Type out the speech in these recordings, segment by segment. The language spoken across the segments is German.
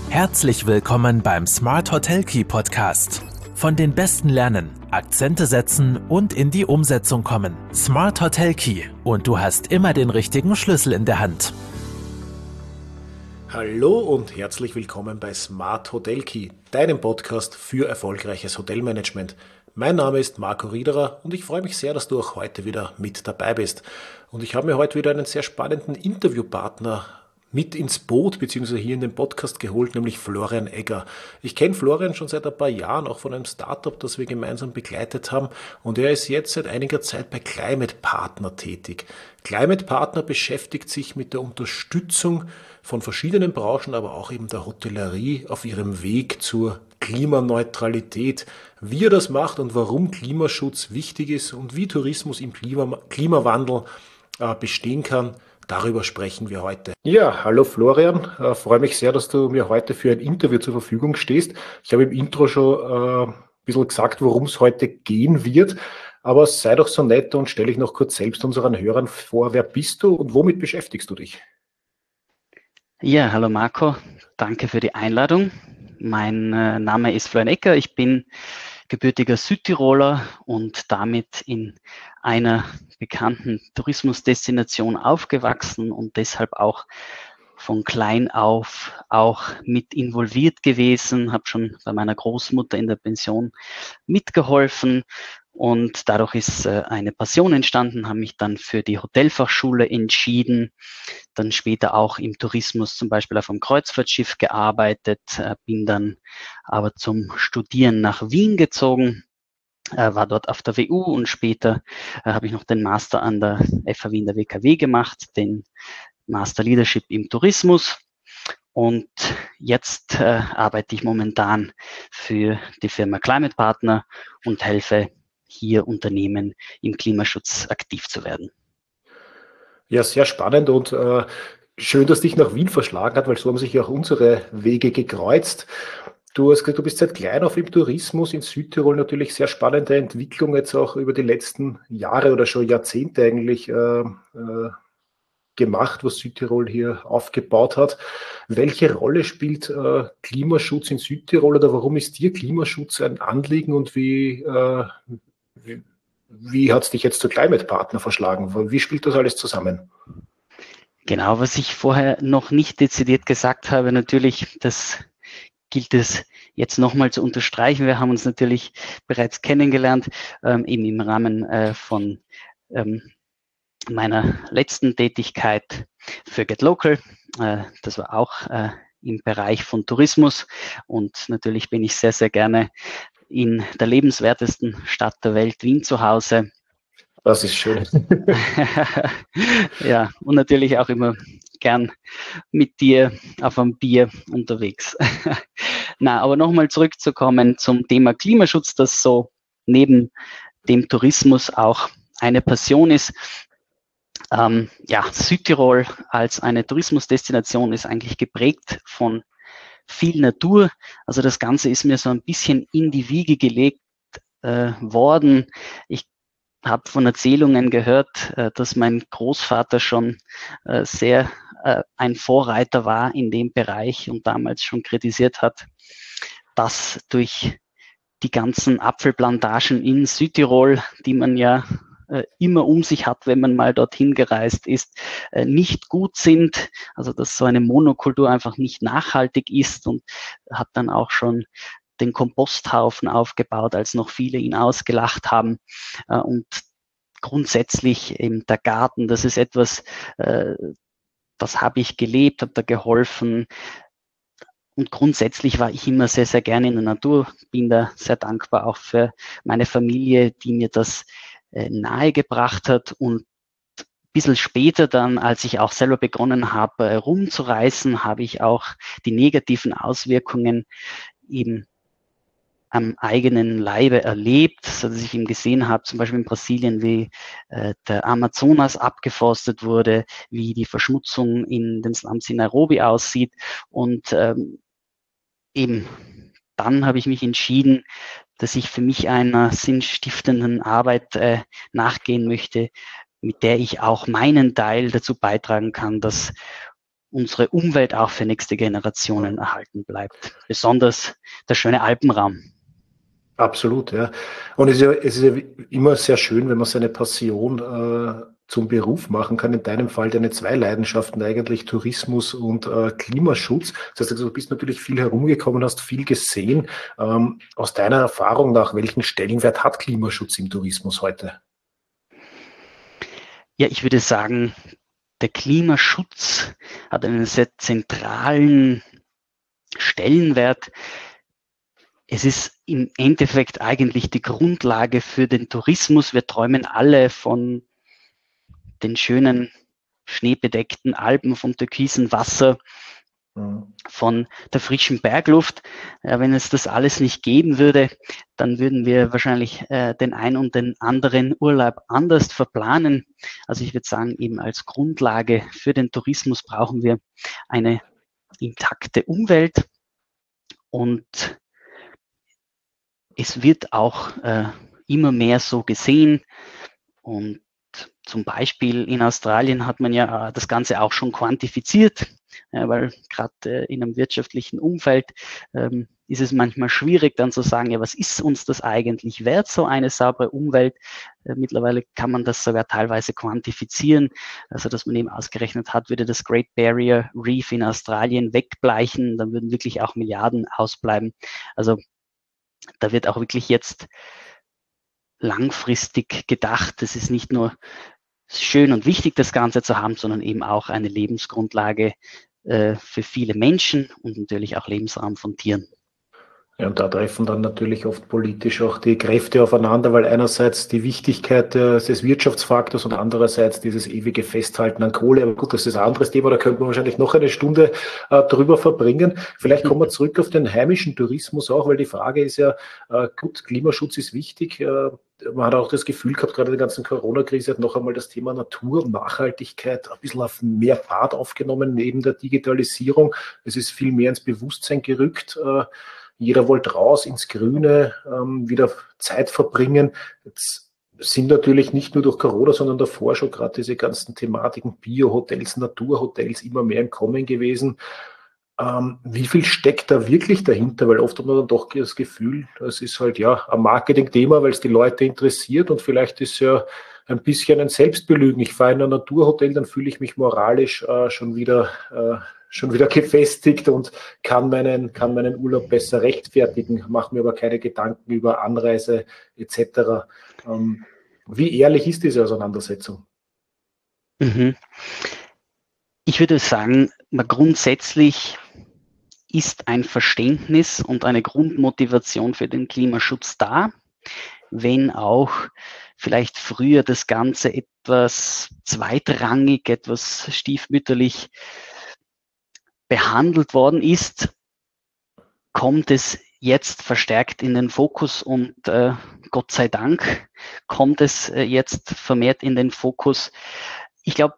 Herzlich willkommen beim Smart Hotel Key Podcast. Von den Besten lernen, Akzente setzen und in die Umsetzung kommen. Smart Hotel Key und du hast immer den richtigen Schlüssel in der Hand. Hallo und herzlich willkommen bei Smart Hotel Key, deinem Podcast für erfolgreiches Hotelmanagement. Mein Name ist Marco Riederer und ich freue mich sehr, dass du auch heute wieder mit dabei bist. Und ich habe mir heute wieder einen sehr spannenden Interviewpartner mit ins Boot bzw. hier in den Podcast geholt, nämlich Florian Egger. Ich kenne Florian schon seit ein paar Jahren, auch von einem Startup, das wir gemeinsam begleitet haben, und er ist jetzt seit einiger Zeit bei Climate Partner tätig. Climate Partner beschäftigt sich mit der Unterstützung von verschiedenen Branchen, aber auch eben der Hotellerie auf ihrem Weg zur Klimaneutralität. Wie er das macht und warum Klimaschutz wichtig ist und wie Tourismus im Klimawandel bestehen kann, darüber sprechen wir heute. Ja, hallo Florian, freue mich sehr, dass du mir heute für ein Interview zur Verfügung stehst. Ich habe im Intro schon ein bisschen gesagt, worum es heute gehen wird, aber sei doch so nett und stelle dich noch kurz selbst unseren Hörern vor. Wer bist du und womit beschäftigst du dich? Ja, hallo Marco, danke für die Einladung. Mein Name ist Florian Egger, ich bin gebürtiger Südtiroler und damit in einer bekannten Tourismusdestination aufgewachsen und deshalb auch von klein auf auch mit involviert gewesen, habe schon bei meiner Großmutter in der Pension mitgeholfen und dadurch ist eine Passion entstanden, habe mich dann für die Hotelfachschule entschieden, dann später auch im Tourismus zum Beispiel auf einem Kreuzfahrtschiff gearbeitet, bin dann aber zum Studieren nach Wien gezogen, war dort auf der WU und später habe ich noch den Master an der FH Wien der WKW gemacht, den Master Leadership im Tourismus. Und jetzt arbeite ich momentan für die Firma Climate Partner und helfe hier Unternehmen im Klimaschutz aktiv zu werden. Ja, sehr spannend und schön, dass dich nach Wien verschlagen hat, weil so haben sich ja auch unsere Wege gekreuzt. Du hast gesagt, du bist seit klein auf im Tourismus in Südtirol, natürlich sehr spannende Entwicklung jetzt auch über die letzten Jahre oder schon Jahrzehnte eigentlich gemacht, was Südtirol hier aufgebaut hat. Welche Rolle spielt Klimaschutz in Südtirol oder warum ist dir Klimaschutz ein Anliegen und wie hat es dich jetzt zu Climate Partner verschlagen? Wie spielt das alles zusammen? Genau, was ich vorher noch nicht dezidiert gesagt habe, natürlich, das gilt es jetzt nochmal zu unterstreichen. Wir haben uns natürlich bereits kennengelernt, eben im Rahmen von meiner letzten Tätigkeit für Get Local. Das war auch im Bereich von Tourismus und natürlich bin ich sehr, sehr gerne in der lebenswertesten Stadt der Welt, Wien, zu Hause. Das ist schön. Ja, und natürlich auch immer gern mit dir auf einem Bier unterwegs. Na, aber nochmal zurückzukommen zum Thema Klimaschutz, das so neben dem Tourismus auch eine Passion ist. Ja, Südtirol als eine Tourismusdestination ist eigentlich geprägt von viel Natur. Also das Ganze ist mir so ein bisschen in die Wiege gelegt worden. Ich habe von Erzählungen gehört, dass mein Großvater schon sehr ein Vorreiter war in dem Bereich und damals schon kritisiert hat, dass durch die ganzen Apfelplantagen in Südtirol, die man ja immer um sich hat, wenn man mal dorthin gereist ist, nicht gut sind. Also dass so eine Monokultur einfach nicht nachhaltig ist und hat dann auch schon den Komposthaufen aufgebaut, als noch viele ihn ausgelacht haben. Und grundsätzlich eben der Garten, das ist etwas, das habe ich gelebt, habe da geholfen. Und grundsätzlich war ich immer sehr, sehr gerne in der Natur, bin da sehr dankbar auch für meine Familie, die mir das nahegebracht hat. Und ein bisschen später dann, als ich auch selber begonnen habe, rumzureisen, habe ich auch die negativen Auswirkungen eben am eigenen Leibe erlebt, so dass ich eben gesehen habe, zum Beispiel in Brasilien, wie der Amazonas abgeforstet wurde, wie die Verschmutzung in den Slums in Nairobi aussieht. Und eben dann habe ich mich entschieden, dass ich für mich einer sinnstiftenden Arbeit nachgehen möchte, mit der ich auch meinen Teil dazu beitragen kann, dass unsere Umwelt auch für nächste Generationen erhalten bleibt. Besonders der schöne Alpenraum. Absolut, ja. Und es ist ja immer sehr schön, wenn man seine Passion zum Beruf machen kann. In deinem Fall deine zwei Leidenschaften eigentlich, Tourismus und Klimaschutz. Das heißt, also, du bist natürlich viel herumgekommen, hast viel gesehen. Aus deiner Erfahrung nach, welchen Stellenwert hat Klimaschutz im Tourismus heute? Ja, ich würde sagen, der Klimaschutz hat einen sehr zentralen Stellenwert. Es ist im Endeffekt eigentlich die Grundlage für den Tourismus. Wir träumen alle von den schönen schneebedeckten Alpen, vom türkisen Wasser, von der frischen Bergluft. Wenn es das alles nicht geben würde, dann würden wir wahrscheinlich den einen und den anderen Urlaub anders verplanen. Also ich würde sagen, eben als Grundlage für den Tourismus brauchen wir eine intakte Umwelt, und es wird auch immer mehr so gesehen. Und zum Beispiel in Australien hat man ja das Ganze auch schon quantifiziert, weil gerade in einem wirtschaftlichen Umfeld ist es manchmal schwierig dann zu sagen, ja, was ist uns das eigentlich wert, so eine saubere Umwelt? Mittlerweile kann man das sogar teilweise quantifizieren, also dass man eben ausgerechnet hat, würde das Great Barrier Reef in Australien wegbleichen, dann würden wirklich auch Milliarden ausbleiben. Also da wird auch wirklich jetzt langfristig gedacht. Es ist nicht nur schön und wichtig, das Ganze zu haben, sondern eben auch eine Lebensgrundlage für viele Menschen und natürlich auch Lebensraum von Tieren. Ja, und da treffen dann natürlich oft politisch auch die Kräfte aufeinander, weil einerseits die Wichtigkeit des Wirtschaftsfaktors und andererseits dieses ewige Festhalten an Kohle. Aber gut, das ist ein anderes Thema, da könnte man wahrscheinlich noch eine Stunde drüber verbringen. Vielleicht kommen wir zurück auf den heimischen Tourismus auch, weil die Frage ist ja, gut, Klimaschutz ist wichtig. Man hat auch das Gefühl gehabt, gerade in der ganzen Corona-Krise hat noch einmal das Thema Natur und Nachhaltigkeit ein bisschen auf mehr Fahrt aufgenommen, neben der Digitalisierung. Es ist viel mehr ins Bewusstsein gerückt. Jeder wollte raus ins Grüne, wieder Zeit verbringen. Jetzt sind natürlich nicht nur durch Corona, sondern davor schon gerade diese ganzen Thematiken, Bio-Hotels, Naturhotels immer mehr im Kommen gewesen. Wie viel steckt da wirklich dahinter? Weil oft hat man dann doch das Gefühl, es ist halt ja ein Marketing-Thema, weil es die Leute interessiert, und vielleicht ist ja ein bisschen ein Selbstbelügen. Ich fahre in ein Naturhotel, dann fühle ich mich moralisch schon wieder gefestigt und kann meinen Urlaub besser rechtfertigen, mache mir aber keine Gedanken über Anreise etc. Wie ehrlich ist diese Auseinandersetzung? Mhm. Ich würde sagen, grundsätzlich ist ein Verständnis und eine Grundmotivation für den Klimaschutz da, wenn auch vielleicht früher das Ganze etwas zweitrangig, etwas stiefmütterlich behandelt worden ist, kommt es jetzt verstärkt in den Fokus, und Gott sei Dank kommt es jetzt vermehrt in den Fokus. Ich glaube,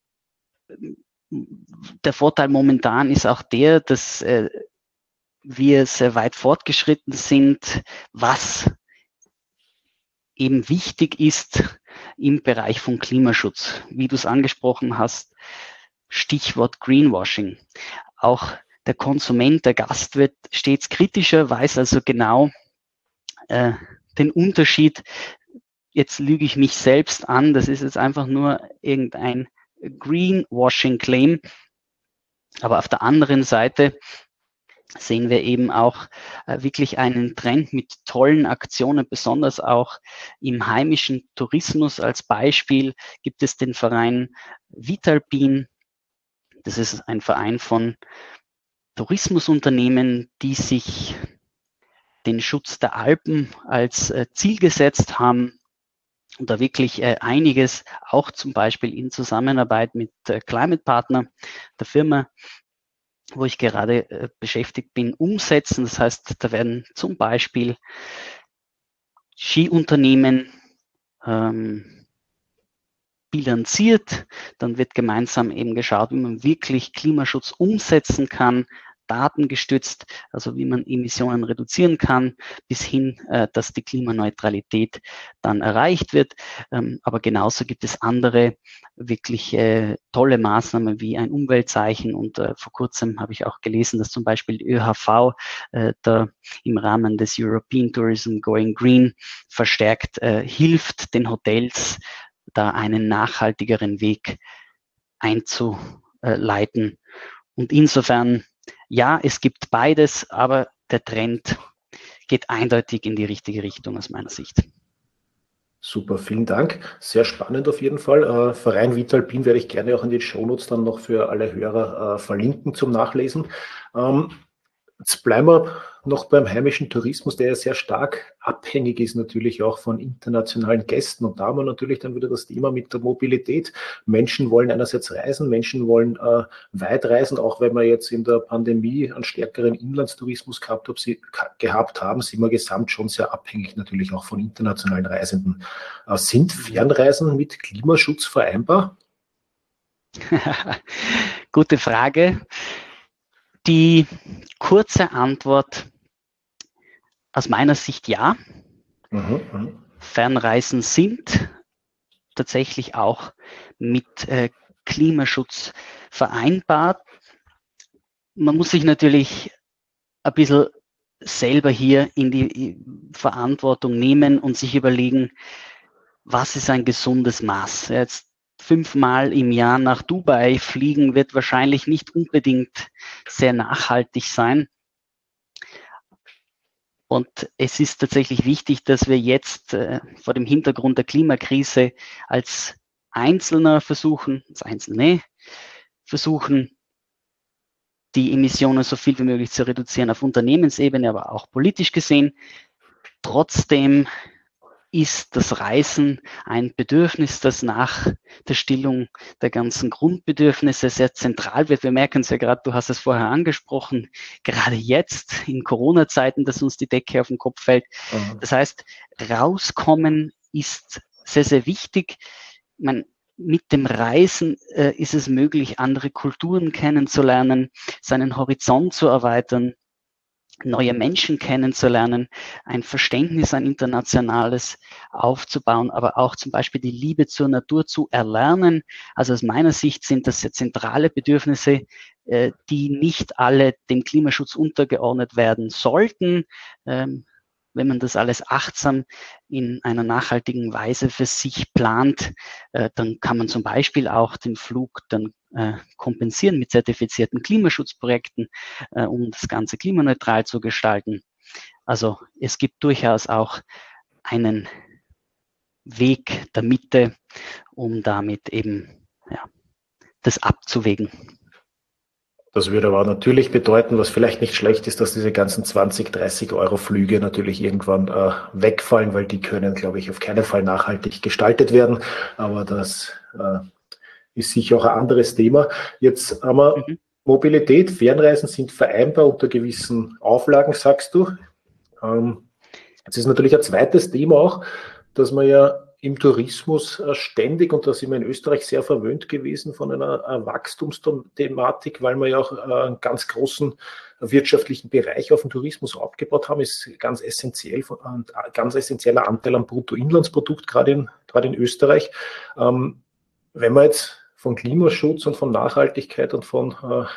der Vorteil momentan ist auch der, dass wir sehr weit fortgeschritten sind, was eben wichtig ist im Bereich von Klimaschutz. Wie du es angesprochen hast, Stichwort Greenwashing. Auch der Konsument, der Gast wird stets kritischer, weiß also genau den Unterschied. Jetzt lüge ich mich selbst an, das ist jetzt einfach nur irgendein Greenwashing-Claim. Aber auf der anderen Seite sehen wir eben auch wirklich einen Trend mit tollen Aktionen, besonders auch im heimischen Tourismus. Als Beispiel gibt es den Verein Vitalpin. Das ist ein Verein von Tourismusunternehmen, die sich den Schutz der Alpen als Ziel gesetzt haben und da wirklich einiges, auch zum Beispiel in Zusammenarbeit mit Climate Partner, der Firma, wo ich gerade beschäftigt bin, umsetzen. Das heißt, da werden zum Beispiel Skiunternehmen bilanziert, dann wird gemeinsam eben geschaut, wie man wirklich Klimaschutz umsetzen kann, datengestützt, also wie man Emissionen reduzieren kann, bis hin, dass die Klimaneutralität dann erreicht wird. Aber genauso gibt es andere wirklich tolle Maßnahmen wie ein Umweltzeichen. Und vor kurzem habe ich auch gelesen, dass zum Beispiel die ÖHV da im Rahmen des European Tourism Going Green verstärkt hilft, den Hotels da einen nachhaltigeren Weg einzuleiten. Und insofern, ja, es gibt beides, aber der Trend geht eindeutig in die richtige Richtung aus meiner Sicht. Super, vielen Dank. Sehr spannend auf jeden Fall. Verein Vitalpin werde ich gerne auch in den Shownotes dann noch für alle Hörer verlinken zum Nachlesen. Jetzt bleiben wir noch beim heimischen Tourismus, der ja sehr stark abhängig ist natürlich auch von internationalen Gästen. Und da haben wir natürlich dann wieder das Thema mit der Mobilität. Menschen wollen einerseits reisen, Menschen wollen weit reisen, auch wenn wir jetzt in der Pandemie einen stärkeren Inlandstourismus gehabt haben, sind wir gesamt schon sehr abhängig natürlich auch von internationalen Reisenden. Sind Fernreisen mit Klimaschutz vereinbar? Gute Frage. Die kurze Antwort aus meiner Sicht ja. Fernreisen sind tatsächlich auch mit Klimaschutz vereinbart. Man muss sich natürlich ein bisschen selber hier in die Verantwortung nehmen und sich überlegen, was ist ein gesundes Maß? Jetzt 5-mal im Jahr nach Dubai fliegen wird wahrscheinlich nicht unbedingt sehr nachhaltig sein. Und es ist tatsächlich wichtig, dass wir jetzt vor dem Hintergrund der Klimakrise als Einzelne versuchen, die Emissionen so viel wie möglich zu reduzieren auf Unternehmensebene, aber auch politisch gesehen. Trotzdem ist das Reisen ein Bedürfnis, das nach der Stillung der ganzen Grundbedürfnisse sehr zentral wird. Wir merken es ja gerade, du hast es vorher angesprochen, gerade jetzt in Corona-Zeiten, dass uns die Decke auf den Kopf fällt. Das heißt, rauskommen ist sehr, sehr wichtig. Mit dem Reisen ist es möglich, andere Kulturen kennenzulernen, seinen Horizont zu erweitern, neue Menschen kennenzulernen, ein Verständnis, ein internationales aufzubauen, aber auch zum Beispiel die Liebe zur Natur zu erlernen. Also aus meiner Sicht sind das sehr zentrale Bedürfnisse, die nicht alle dem Klimaschutz untergeordnet werden sollten. Wenn man das alles achtsam in einer nachhaltigen Weise für sich plant, dann kann man zum Beispiel auch den Flug dann kompensieren mit zertifizierten Klimaschutzprojekten, um das Ganze klimaneutral zu gestalten. Also es gibt durchaus auch einen Weg der Mitte, um damit eben das abzuwägen. Das würde aber natürlich bedeuten, was vielleicht nicht schlecht ist, dass diese ganzen 20, 30 Euro Flüge natürlich irgendwann wegfallen, weil die können, glaube ich, auf keinen Fall nachhaltig gestaltet werden. Aber das ist sicher auch ein anderes Thema. Jetzt haben wir Mobilität, Fernreisen sind vereinbar unter gewissen Auflagen, sagst du. Jetzt ist natürlich ein zweites Thema auch, dass man ja im Tourismus ständig, und da sind wir in Österreich sehr verwöhnt gewesen von einer Wachstumsthematik, weil wir ja auch einen ganz großen wirtschaftlichen Bereich auf den Tourismus aufgebaut haben, ist ganz essentiell, ein ganz essentieller Anteil am Bruttoinlandsprodukt, gerade in Österreich. Wenn man jetzt von Klimaschutz und von Nachhaltigkeit und von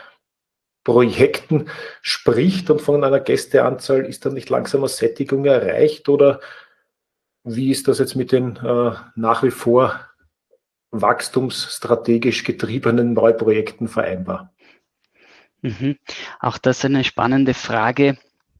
Projekten spricht und von einer Gästeanzahl, ist dann nicht langsam eine Sättigung erreicht, oder wie ist das jetzt mit den nach wie vor wachstumsstrategisch getriebenen Neuprojekten vereinbar? Auch das ist eine spannende Frage.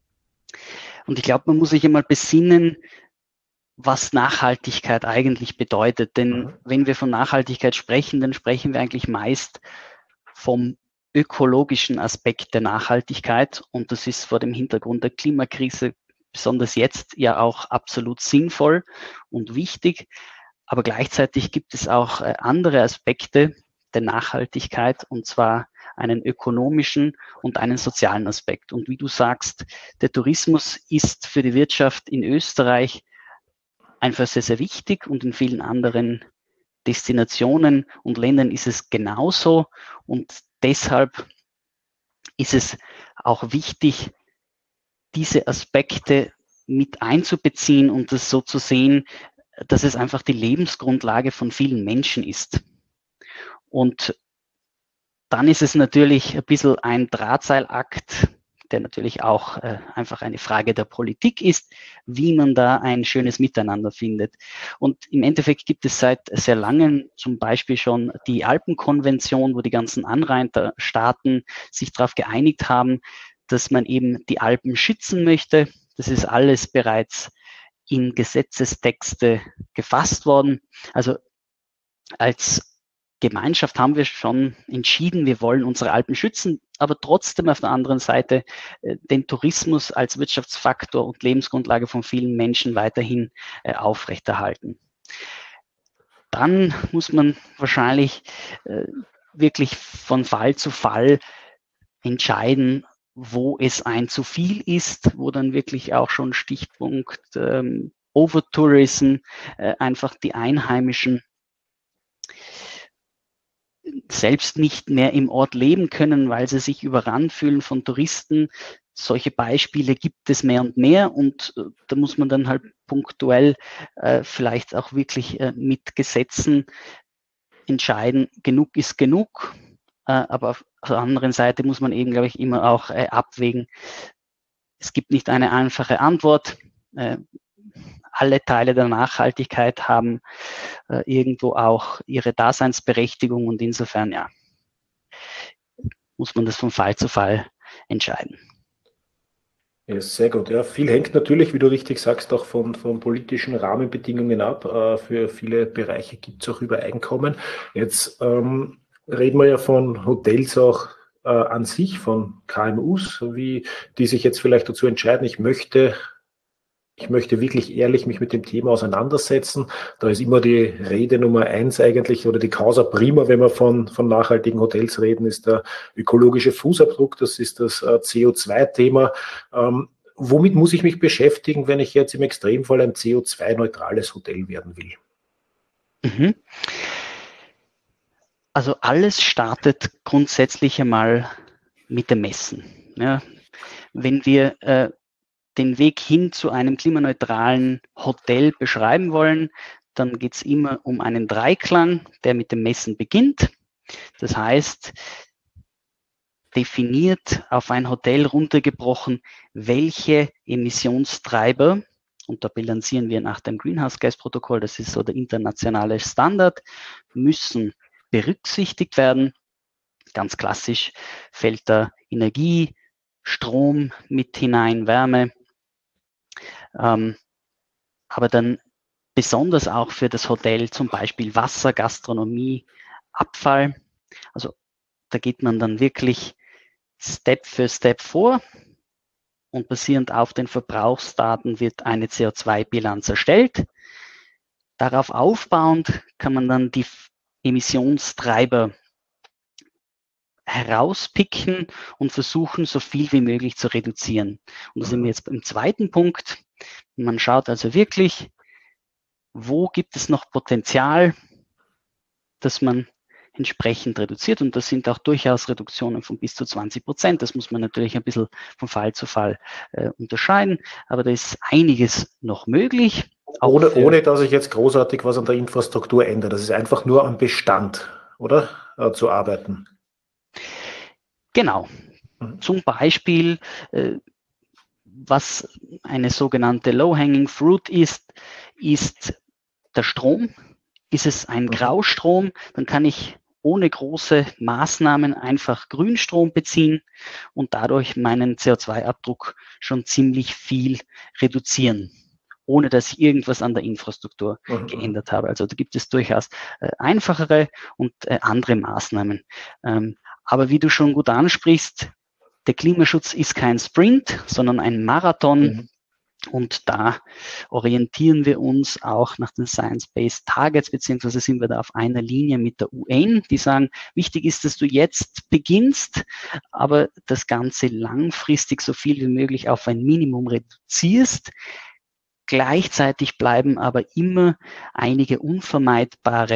Und ich glaube, man muss sich einmal besinnen, was Nachhaltigkeit eigentlich bedeutet. Denn wenn wir von Nachhaltigkeit sprechen, dann sprechen wir eigentlich meist vom ökologischen Aspekt der Nachhaltigkeit. Und das ist vor dem Hintergrund der Klimakrise besonders jetzt ja auch absolut sinnvoll und wichtig. Aber gleichzeitig gibt es auch andere Aspekte der Nachhaltigkeit, und zwar einen ökonomischen und einen sozialen Aspekt. Und wie du sagst, der Tourismus ist für die Wirtschaft in Österreich einfach sehr, sehr wichtig, und in vielen anderen Destinationen und Ländern ist es genauso. Und deshalb ist es auch wichtig, diese Aspekte mit einzubeziehen und das so zu sehen, dass es einfach die Lebensgrundlage von vielen Menschen ist. Und dann ist es natürlich ein bisschen ein Drahtseilakt, der natürlich auch einfach eine Frage der Politik ist, wie man da ein schönes Miteinander findet. Und im Endeffekt gibt es seit sehr langem zum Beispiel schon die Alpenkonvention, wo die ganzen Anrainerstaaten sich darauf geeinigt haben, dass man eben die Alpen schützen möchte. Das ist alles bereits in Gesetzestexte gefasst worden. Also als Gemeinschaft haben wir schon entschieden, wir wollen unsere Alpen schützen, aber trotzdem auf der anderen Seite den Tourismus als Wirtschaftsfaktor und Lebensgrundlage von vielen Menschen weiterhin aufrechterhalten. Dann muss man wahrscheinlich wirklich von Fall zu Fall entscheiden, wo es ein zu viel ist, wo dann wirklich auch schon Stichpunkt Overtourism, einfach die Einheimischen selbst nicht mehr im Ort leben können, weil sie sich überrannt fühlen von Touristen. Solche Beispiele gibt es mehr und mehr und da muss man dann halt punktuell vielleicht auch wirklich mit Gesetzen entscheiden, genug ist genug, aber auf der anderen Seite muss man eben, glaube ich, immer auch abwägen. Es gibt nicht eine einfache Antwort. Alle Teile der Nachhaltigkeit haben irgendwo auch ihre Daseinsberechtigung und insofern, ja, muss man das von Fall zu Fall entscheiden. Ja, sehr gut. Ja, viel hängt natürlich, wie du richtig sagst, auch von politischen Rahmenbedingungen ab. Für viele Bereiche gibt es auch Übereinkommen. Jetzt reden wir ja von Hotels auch an sich, von KMUs, wie die sich jetzt vielleicht dazu entscheiden, ich möchte wirklich ehrlich mich mit dem Thema auseinandersetzen. Da ist immer die Rede Nummer 1 eigentlich, oder die Causa Prima, wenn wir von nachhaltigen Hotels reden, ist der ökologische Fußabdruck, das ist das CO2-Thema. Womit muss ich mich beschäftigen, wenn ich jetzt im Extremfall ein CO2-neutrales Hotel werden will? Mhm. Also alles startet grundsätzlich einmal mit dem Messen. Ja, wenn wir den Weg hin zu einem klimaneutralen Hotel beschreiben wollen, dann geht es immer um einen Dreiklang, der mit dem Messen beginnt. Das heißt, definiert auf ein Hotel runtergebrochen, welche Emissionstreiber, und da bilanzieren wir nach dem Greenhouse-Gas-Protokoll, das ist so der internationale Standard, müssen berücksichtigt werden. Ganz klassisch fällt da Energie, Strom mit hinein, Wärme, aber dann besonders auch für das Hotel zum Beispiel Wasser, Gastronomie, Abfall. Also da geht man dann wirklich Step für Step vor und basierend auf den Verbrauchsdaten wird eine CO2-Bilanz erstellt. Darauf aufbauend kann man dann die Emissionstreiber herauspicken und versuchen, so viel wie möglich zu reduzieren. Und da sind wir jetzt im zweiten Punkt. Man schaut also wirklich, wo gibt es noch Potenzial, dass man entsprechend reduziert. Und das sind auch durchaus Reduktionen von bis zu 20%. Das muss man natürlich ein bisschen von Fall zu Fall unterscheiden. Aber da ist einiges noch möglich. Ohne dass ich jetzt großartig was an der Infrastruktur ändere. Das ist einfach nur am Bestand, oder? Zu arbeiten. Genau. Zum Beispiel, was eine sogenannte Low-Hanging Fruit ist der Strom. Ist es ein Graustrom, dann kann ich ohne große Maßnahmen einfach Grünstrom beziehen und dadurch meinen CO2-Abdruck schon ziemlich viel reduzieren, ohne dass ich irgendwas an der Infrastruktur geändert habe. Also da gibt es durchaus einfachere und andere Maßnahmen. Aber wie du schon gut ansprichst, der Klimaschutz ist kein Sprint, sondern ein Marathon. Und da orientieren wir uns auch nach den Science-Based Targets, beziehungsweise sind wir da auf einer Linie mit der UN, die sagen, wichtig ist, dass du jetzt beginnst, aber das Ganze langfristig so viel wie möglich auf ein Minimum reduzierst. Gleichzeitig bleiben aber immer einige unvermeidbare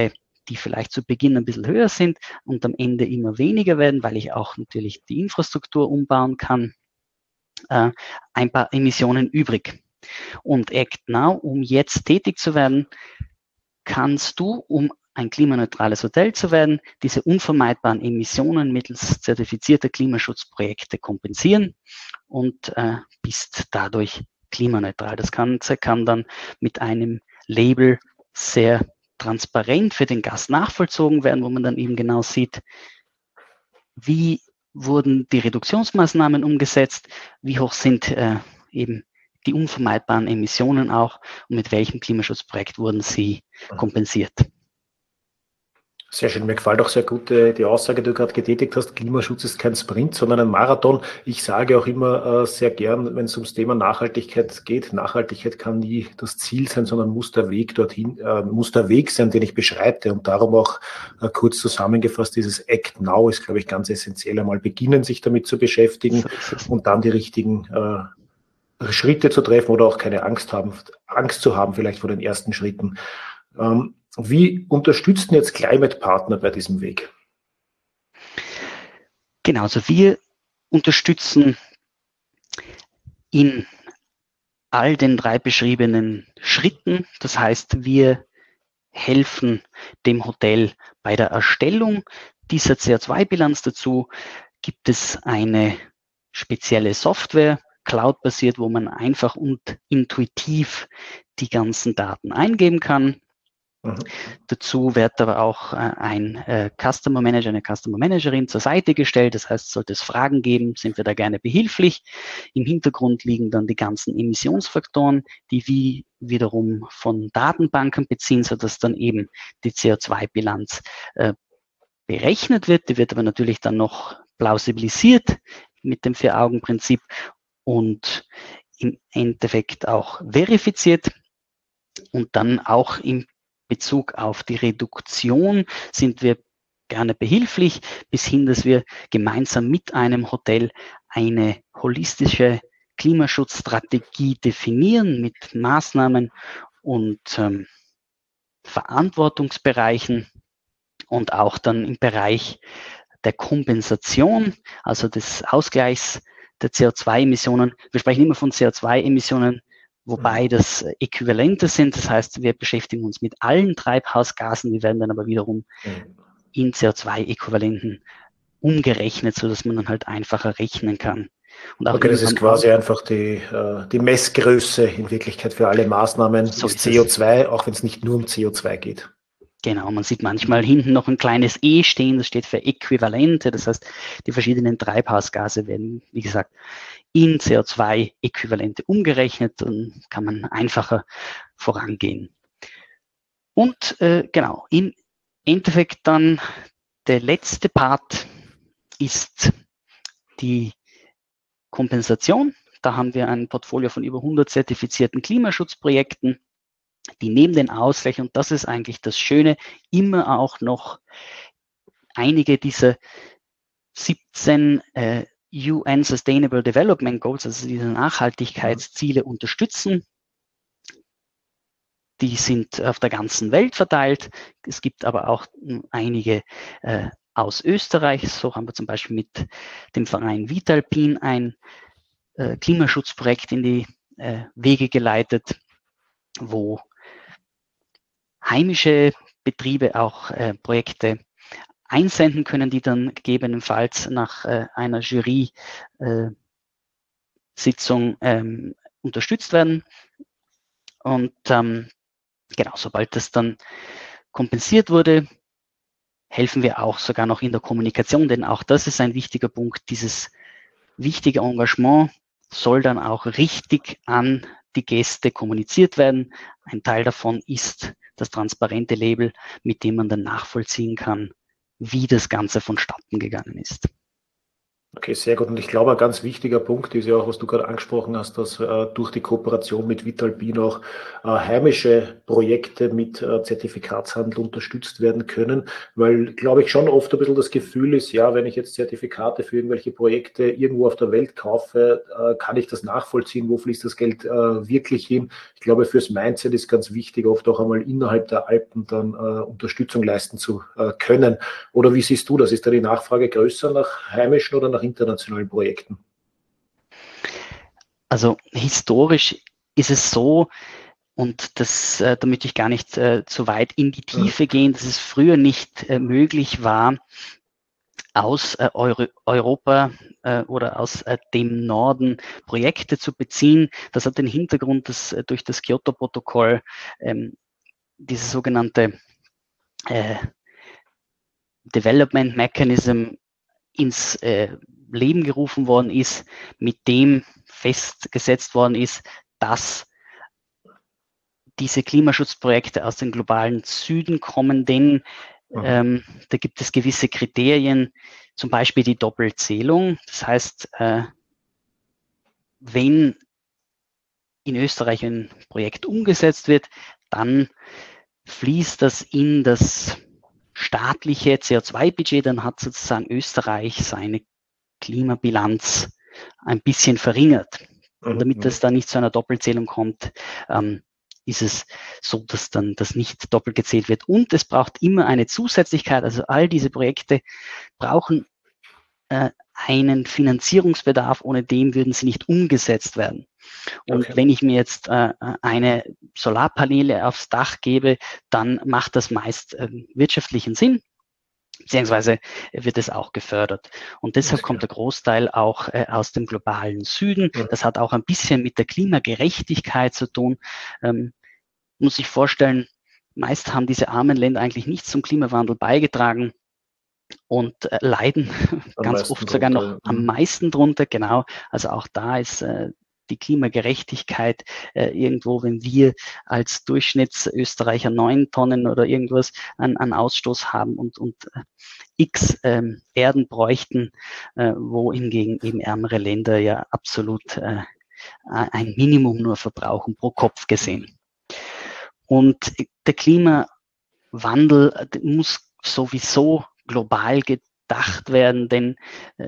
die vielleicht zu Beginn ein bisschen höher sind und am Ende immer weniger werden, weil ich auch natürlich die Infrastruktur umbauen kann, ein paar Emissionen übrig. Und Act Now, um jetzt tätig zu werden, kannst du, um ein klimaneutrales Hotel zu werden, diese unvermeidbaren Emissionen mittels zertifizierter Klimaschutzprojekte kompensieren und bist dadurch klimaneutral. Das Ganze kann dann mit einem Label sehr transparent für den Gast nachvollzogen werden, wo man dann eben genau sieht, wie wurden die Reduktionsmaßnahmen umgesetzt, wie hoch sind eben die unvermeidbaren Emissionen auch und mit welchem Klimaschutzprojekt wurden sie kompensiert. Sehr schön. Mir gefällt auch sehr gut die Aussage, die du gerade getätigt hast. Klimaschutz ist kein Sprint, sondern ein Marathon. Ich sage auch immer sehr gern, wenn es ums Thema Nachhaltigkeit geht, Nachhaltigkeit kann nie das Ziel sein, sondern muss der Weg dorthin, muss der Weg sein, den ich beschreite. Und darum auch kurz zusammengefasst, dieses Act Now ist, glaube ich, ganz essentiell. Einmal beginnen, sich damit zu beschäftigen und dann die richtigen Schritte zu treffen oder auch keine Angst zu haben, vielleicht vor den ersten Schritten. Wie unterstützen jetzt Climate Partner bei diesem Weg? Genau, also wir unterstützen in all den 3 beschriebenen Schritten. Das heißt, wir helfen dem Hotel bei der Erstellung dieser CO2-Bilanz. Dazu gibt es eine spezielle Software, Cloud-basiert, wo man einfach und intuitiv die ganzen Daten eingeben kann. Dazu wird aber auch ein Customer Manager, eine Customer Managerin zur Seite gestellt. Das heißt, sollte es Fragen geben, sind wir da gerne behilflich. Im Hintergrund liegen dann die ganzen Emissionsfaktoren, die wiederum von Datenbanken beziehen, sodass dann eben die CO2-Bilanz berechnet wird. Die wird aber natürlich dann noch plausibilisiert mit dem 4-Augen-Prinzip und im Endeffekt auch verifiziert und dann auch im Bezug auf die Reduktion sind wir gerne behilflich, bis hin, dass wir gemeinsam mit einem Hotel eine holistische Klimaschutzstrategie definieren mit Maßnahmen und Verantwortungsbereichen und auch dann im Bereich der Kompensation, also des Ausgleichs der CO2-Emissionen. Wir sprechen immer von CO2-Emissionen, wobei das Äquivalente sind. Das heißt, wir beschäftigen uns mit allen Treibhausgasen, die werden dann aber wiederum in CO2-Äquivalenten umgerechnet, sodass man dann halt einfacher rechnen kann. Und auch okay, das ist quasi einfach die Messgröße in Wirklichkeit für alle Maßnahmen, so ist CO2, auch wenn es nicht nur um CO2 geht. Genau, man sieht manchmal hinten noch ein kleines E stehen, das steht für Äquivalente, das heißt, die verschiedenen Treibhausgase werden, wie gesagt, in CO2-Äquivalente umgerechnet, dann kann man einfacher vorangehen. Und genau, im Endeffekt dann der letzte Part ist die Kompensation. Da haben wir ein Portfolio von über 100 zertifizierten Klimaschutzprojekten, die neben den Ausgleich, und das ist eigentlich das Schöne, immer auch noch einige dieser 17 UN Sustainable Development Goals, also diese Nachhaltigkeitsziele unterstützen. Die sind auf der ganzen Welt verteilt. Es gibt aber auch einige aus Österreich. So haben wir zum Beispiel mit dem Verein Vitalpin ein Klimaschutzprojekt in die Wege geleitet, wo heimische Betriebe auch Projekte einsenden können, die dann gegebenenfalls nach einer Jury-Sitzung unterstützt werden. Und genau, sobald das dann kompensiert wurde, helfen wir auch sogar noch in der Kommunikation, denn auch das ist ein wichtiger Punkt. Dieses wichtige Engagement soll dann auch richtig an die Gäste kommuniziert werden. Ein Teil davon ist das transparente Label, mit dem man dann nachvollziehen kann, wie das Ganze vonstatten gegangen ist. Okay, sehr gut. Und ich glaube, ein ganz wichtiger Punkt ist ja auch, was du gerade angesprochen hast, dass durch die Kooperation mit Vitalpin auch heimische Projekte mit Zertifikatshandel unterstützt werden können, weil, glaube ich, schon oft ein bisschen das Gefühl ist, ja, wenn ich jetzt Zertifikate für irgendwelche Projekte irgendwo auf der Welt kaufe, kann ich das nachvollziehen, wo fließt das Geld wirklich hin. Ich glaube, fürs Mindset ist ganz wichtig, oft auch einmal innerhalb der Alpen dann Unterstützung leisten zu können. Oder wie siehst du das? Ist da die Nachfrage größer nach heimischen oder nach internationalen Projekten? Also historisch ist es so, und das, da möchte ich gar nicht zu weit in die Tiefe gehen, dass es früher nicht möglich war, aus Europa oder aus dem Norden Projekte zu beziehen. Das hat den Hintergrund, dass durch das Kyoto-Protokoll diese sogenannte Development Mechanism ins Leben gerufen worden ist, mit dem festgesetzt worden ist, dass diese Klimaschutzprojekte aus dem globalen Süden kommen, denn da gibt es gewisse Kriterien, zum Beispiel die Doppelzählung. Das heißt, wenn in Österreich ein Projekt umgesetzt wird, dann fließt das in das staatliche CO2-Budget, dann hat sozusagen Österreich seine Klimabilanz ein bisschen verringert. Und damit es da nicht zu einer Doppelzählung kommt, ist es so, dass dann das nicht doppelt gezählt wird. Und es braucht immer eine Zusätzlichkeit. Also all diese Projekte brauchen einen Finanzierungsbedarf, ohne dem würden sie nicht umgesetzt werden. Und wenn ich mir jetzt eine Solarpaneele aufs Dach gebe, dann macht das meist wirtschaftlichen Sinn, beziehungsweise wird es auch gefördert. Und deshalb kommt der Großteil auch aus dem globalen Süden. Das hat auch ein bisschen mit der Klimagerechtigkeit zu tun. Muss ich vorstellen, meist haben diese armen Länder eigentlich nichts zum Klimawandel beigetragen und leiden ganz oft sogar noch am meisten drunter. Genau, also auch da ist die Klimagerechtigkeit irgendwo, wenn wir als Durchschnittsösterreicher 9 Tonnen oder irgendwas an Ausstoß haben und x Erden bräuchten, wo hingegen eben ärmere Länder ja absolut ein Minimum nur verbrauchen pro Kopf gesehen. Und der Klimawandel muss sowieso global gedacht werden, denn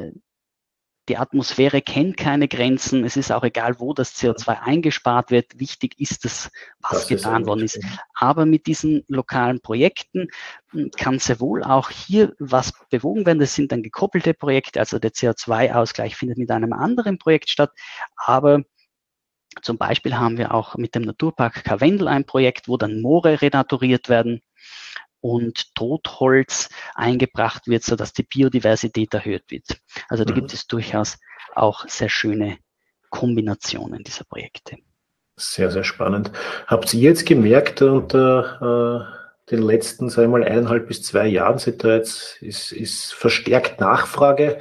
die Atmosphäre kennt keine Grenzen. Es ist auch egal, wo das CO2 eingespart wird. Wichtig ist es, was getan worden ist. Aber mit diesen lokalen Projekten kann sehr wohl auch hier was bewogen werden. Das sind dann gekoppelte Projekte. Also der CO2-Ausgleich findet mit einem anderen Projekt statt. Aber zum Beispiel haben wir auch mit dem Naturpark Karwendel ein Projekt, wo dann Moore renaturiert werden und Totholz eingebracht wird, sodass die Biodiversität erhöht wird. Also da gibt es durchaus auch sehr schöne Kombinationen dieser Projekte. Sehr, sehr spannend. Habt ihr jetzt gemerkt, unter den letzten, sagen wir mal, 1,5 bis 2 Jahren, sind da jetzt ist verstärkt Nachfrage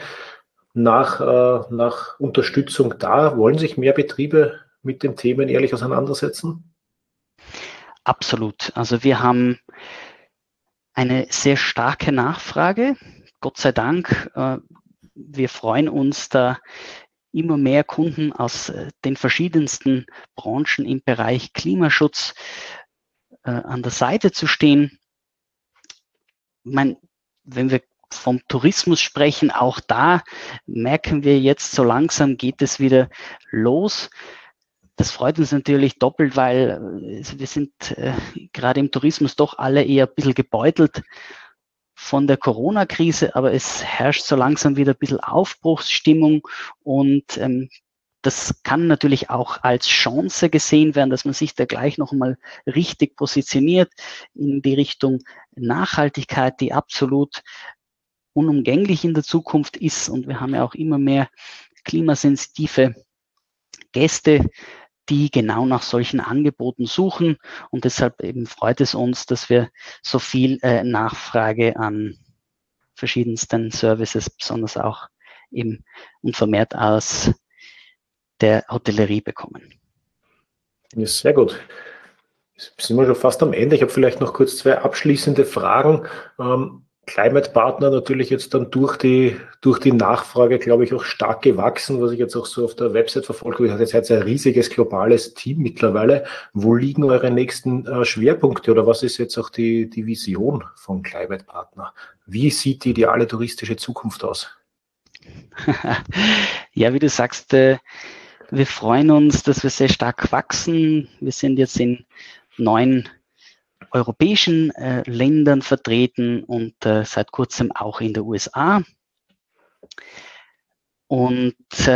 nach Unterstützung da? Wollen sich mehr Betriebe mit den Themen ehrlich auseinandersetzen? Absolut. Also wir haben eine sehr starke Nachfrage. Gott sei Dank. Wir freuen uns, da immer mehr Kunden aus den verschiedensten Branchen im Bereich Klimaschutz an der Seite zu stehen. Ich meine, wenn wir vom Tourismus sprechen, auch da merken wir jetzt, so langsam geht es wieder los. Das freut uns natürlich doppelt, weil wir sind gerade im Tourismus doch alle eher ein bisschen gebeutelt von der Corona-Krise, aber es herrscht so langsam wieder ein bisschen Aufbruchsstimmung und das kann natürlich auch als Chance gesehen werden, dass man sich da gleich noch mal richtig positioniert in die Richtung Nachhaltigkeit, die absolut unumgänglich in der Zukunft ist. Und wir haben ja auch immer mehr klimasensitive Gäste, die genau nach solchen Angeboten suchen. Und deshalb eben freut es uns, dass wir so viel Nachfrage an verschiedensten Services, besonders auch eben und vermehrt aus der Hotellerie bekommen. Ja, sehr gut. Jetzt sind wir schon fast am Ende. Ich habe vielleicht noch kurz 2 abschließende Fragen. Climate Partner natürlich jetzt dann durch die Nachfrage, glaube ich, auch stark gewachsen, was ich jetzt auch so auf der Website verfolge. Ihr habt jetzt ein riesiges globales Team mittlerweile. Wo liegen eure nächsten Schwerpunkte oder was ist jetzt auch die Vision von Climate Partner? Wie sieht die ideale touristische Zukunft aus? Ja, wie du sagst, wir freuen uns, dass wir sehr stark wachsen. Wir sind jetzt in 9 europäischen Ländern vertreten und seit kurzem auch in der USA. Und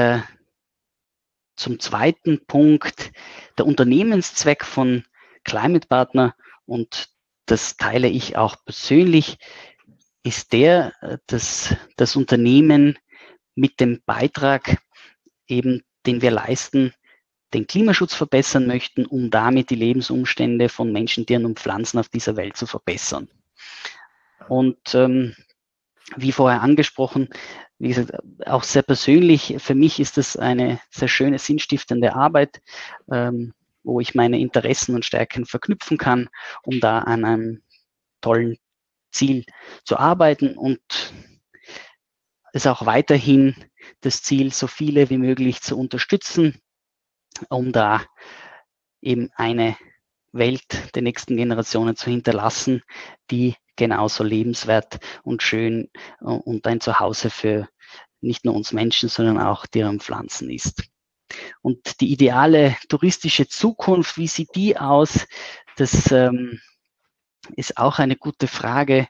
zum zweiten Punkt, der Unternehmenszweck von Climate Partner, und das teile ich auch persönlich, ist der, dass das Unternehmen mit dem Beitrag eben, den wir leisten, den Klimaschutz verbessern möchten, um damit die Lebensumstände von Menschen, Tieren und Pflanzen auf dieser Welt zu verbessern. Und wie vorher angesprochen, wie gesagt, auch sehr persönlich, für mich ist das eine sehr schöne, sinnstiftende Arbeit, wo ich meine Interessen und Stärken verknüpfen kann, um da an einem tollen Ziel zu arbeiten, und es auch weiterhin das Ziel, so viele wie möglich zu unterstützen, um da eben eine Welt der nächsten Generationen zu hinterlassen, die genauso lebenswert und schön und ein Zuhause für nicht nur uns Menschen, sondern auch Tiere und Pflanzen ist. Und die ideale touristische Zukunft, wie sieht die aus? Das ist auch eine gute Frage.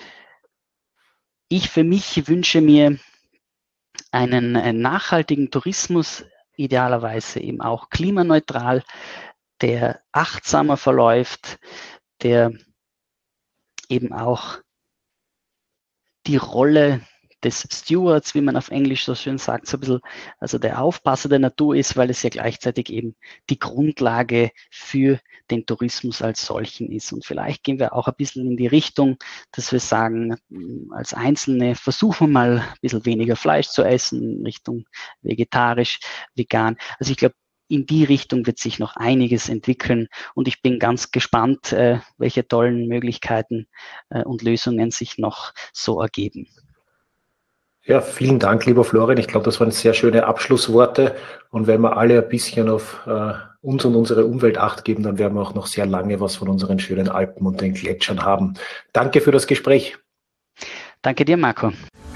Ich für mich wünsche mir einen nachhaltigen Tourismus, idealerweise eben auch klimaneutral, der achtsamer verläuft, der eben auch die Rolle des Stewards, wie man auf Englisch so schön sagt, so ein bisschen, also der Aufpasser der Natur ist, weil es ja gleichzeitig eben die Grundlage für den Tourismus als solchen ist. Und vielleicht gehen wir auch ein bisschen in die Richtung, dass wir sagen, als Einzelne versuchen wir mal ein bisschen weniger Fleisch zu essen, in Richtung vegetarisch, vegan. Also ich glaube, in die Richtung wird sich noch einiges entwickeln, und ich bin ganz gespannt, welche tollen Möglichkeiten und Lösungen sich noch so ergeben. Ja, vielen Dank, lieber Florian. Ich glaube, das waren sehr schöne Abschlussworte. Und wenn wir alle ein bisschen auf uns und unsere Umwelt Acht geben, dann werden wir auch noch sehr lange was von unseren schönen Alpen und den Gletschern haben. Danke für das Gespräch. Danke dir, Marco.